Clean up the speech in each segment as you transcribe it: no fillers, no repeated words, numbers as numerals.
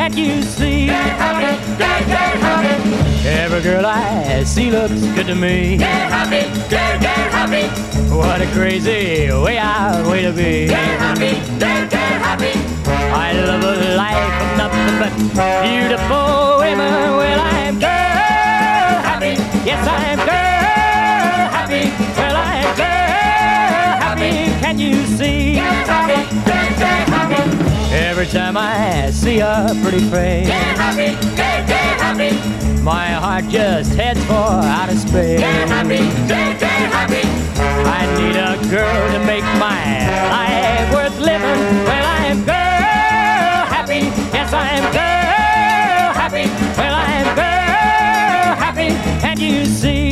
can't you see? Every girl I see looks good to me. Get happy. What a crazy way to be. Get happy. I love a life of nothing but beautiful women. Well, I'm girl happy. Yes, I'm girl happy. Well, I'm girl happy. Can you see? Get happy. Every time I see a pretty face, Get happy. my heart just heads for outer space. Get happy. I need a girl to make my life worth living. Well, I'm girl happy. Yes, I'm girl happy. Well, I'm girl happy. Can you see?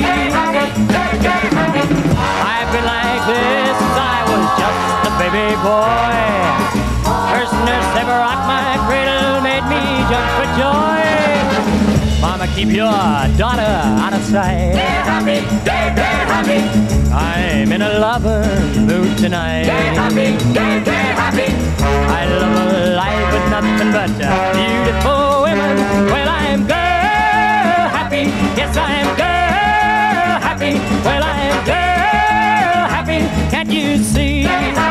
I've been like this since I was just a baby boy. First nurse ever rocked my cradle, made me jump for joy. Mama, keep your daughter out of sight. Get happy. I'm in a loving mood tonight. Get happy. I love a life with nothing but beautiful women. Well, I'm girl happy. Yes, I'm girl happy. Well, I'm girl happy. Can't you see?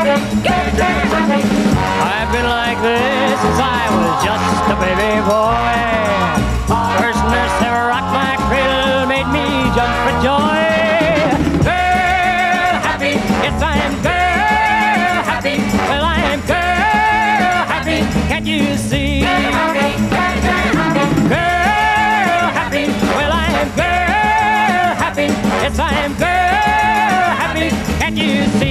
I've been like this since I was just a baby boy. First nurse ever rocked my cradle, made me jump for joy. Girl happy, yes I am girl happy. Well, I am girl happy, can't you see? Girl happy, well, I am girl happy. Yes, I am girl happy, can't you see?